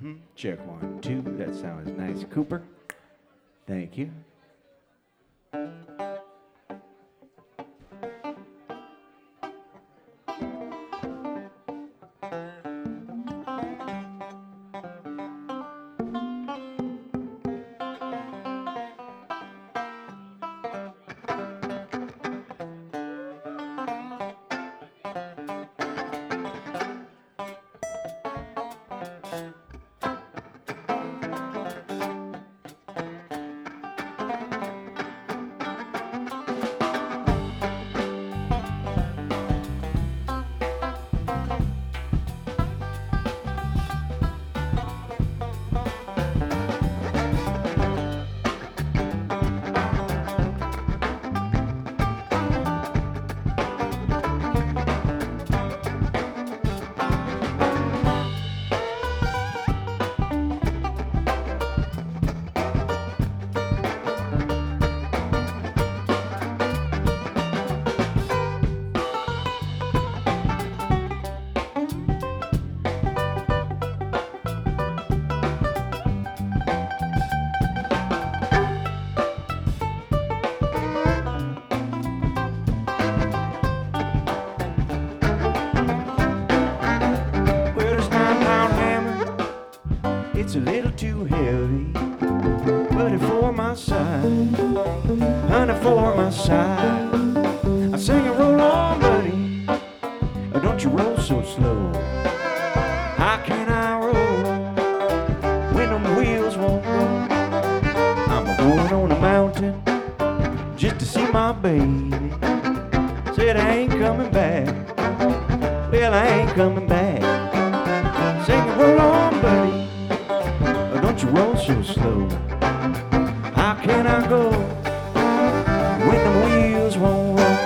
Check 1, 2. That sounds nice, Cooper. Thank you. It's a little too heavy, but it for my side, honey, for my side. I sing a roll on, buddy, oh, don't you roll so slow. How can I roll when them wheels won't roll? I'm going on a mountain just to see my baby. Said I ain't coming back, well, I ain't coming back. Sing a roll on, buddy, don't you roll so slow. How can I go when the wheels won't roll?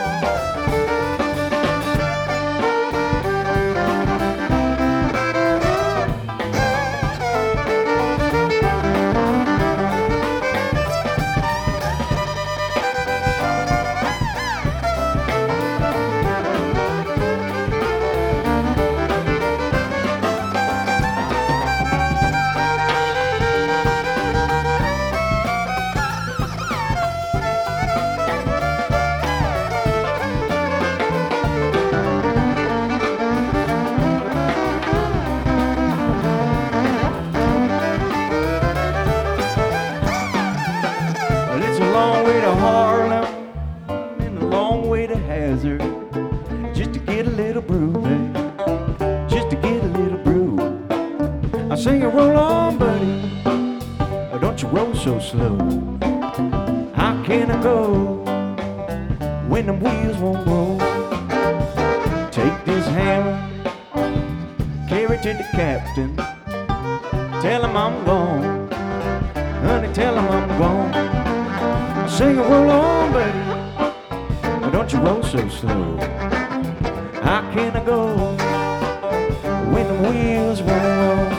Harlem and a long way to Hazard, just to get a little brew, babe, just to get a little brew. I sing a roll on, buddy, oh, don't you roll so slow. How can I go when the wheels won't roll? Take this hammer, carry it to the captain, tell him I'm gone, honey, tell him I'm gone. Sing a roll on, buddy, don't you roll so slow. How can I go when the wheels won't roll?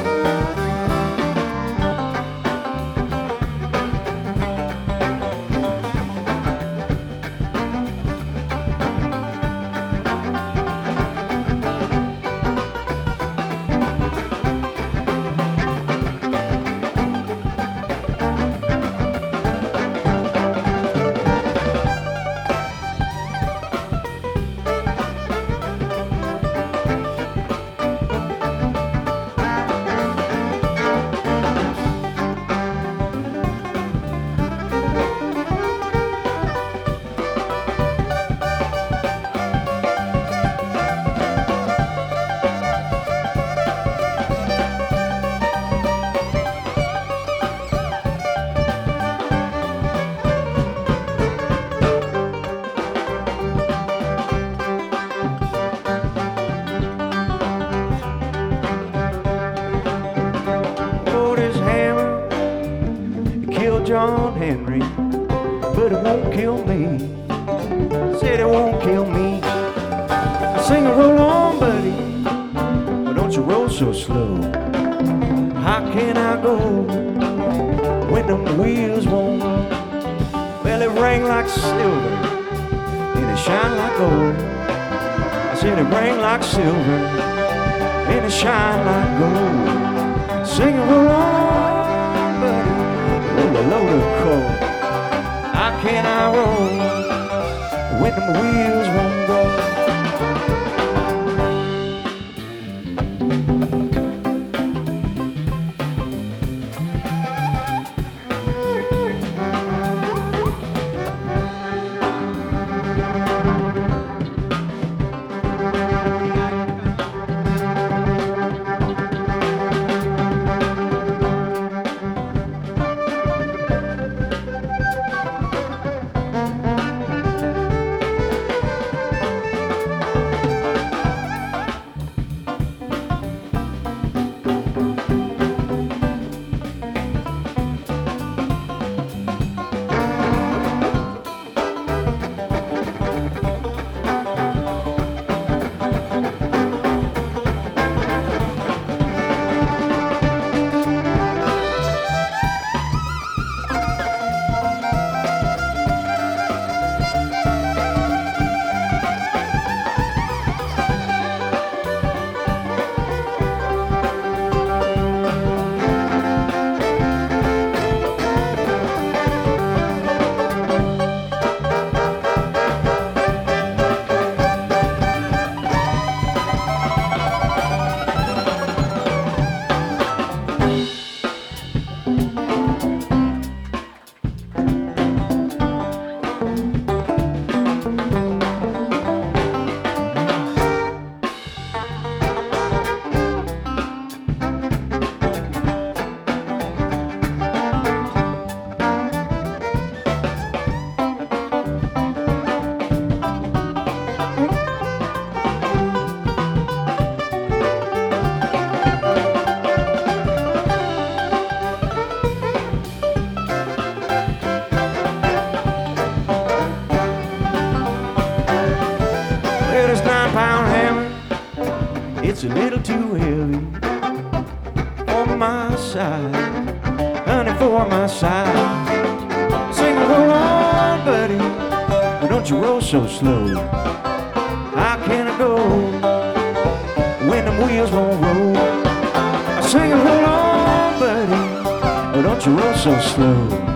John Henry, but it won't kill me. Said it won't kill me. I sing a roll on, buddy, but don't you roll so slow. How can I go when them wheels won't roll? Well, it rang like silver and it shine like gold. I said it rang like silver and it shine like gold. sing a roll on, buddy, roll a load of coal. How can I roll when them wheels won't go? Well, this 9-pound hammer, it's a little too heavy for my side, honey, for my side. Sing a roll on, buddy, but don't you roll so slow. How can I go when them wheels won't roll? I sing a roll on, buddy, but don't you roll so slow.